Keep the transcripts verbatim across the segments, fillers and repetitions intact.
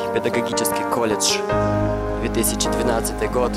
Педагогический колледж, две тысячи двенадцатый год.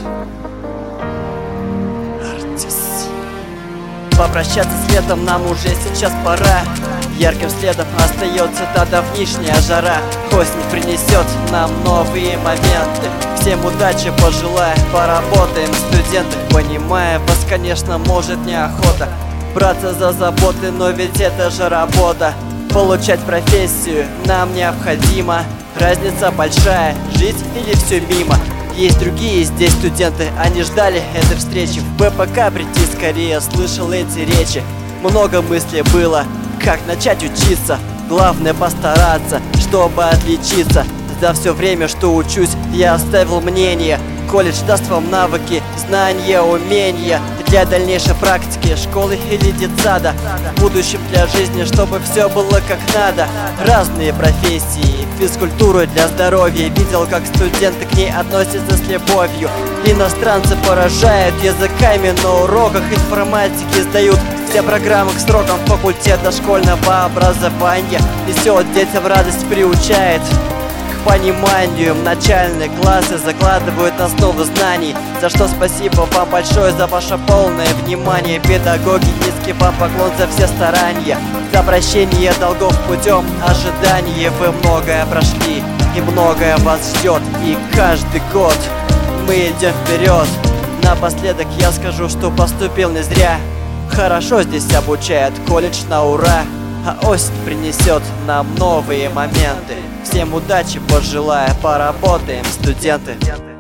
Артис. Попрощаться с летом нам уже сейчас пора. Ярким следом остается та давнишняя жара. Осень принесет нам новые моменты. Всем удачи пожелаю, поработаем, студенты. Понимая вас, конечно, может неохота браться за заботы, но ведь это же работа. Получать профессию нам необходимо. Разница большая, жить или все мимо. Есть другие здесь студенты, они ждали этой встречи. В БПК прийти скорее, слышал эти речи. Много мыслей было, как начать учиться. Главное постараться, чтобы отличиться. За все время, что учусь, я оставил мнение. Колледж даст вам навыки, знания, умения для дальнейшей практики, школы или детсада. В будущем для жизни, чтобы все было как надо. Разные профессии, физкультуру для здоровья. Видел, как студенты к ней относятся с любовью. Иностранцы поражают языками на уроках информатики, сдают все программы к срокам факультета школьного образования. Несет детям радость, приучает к пониманию. Начальные классы закладывают основу знаний, за что спасибо вам большое за ваше полное внимание. Педагоги, низкий вам поклон за все старания, за прощение долгов путем ожидания. Вы многое прошли и многое вас ждет, и каждый год мы идем вперед. Напоследок я скажу, что поступил не зря. Хорошо здесь обучает колледж на ура, а осень принесет нам новые моменты. Всем удачи пожелаю, поработаем, студенты.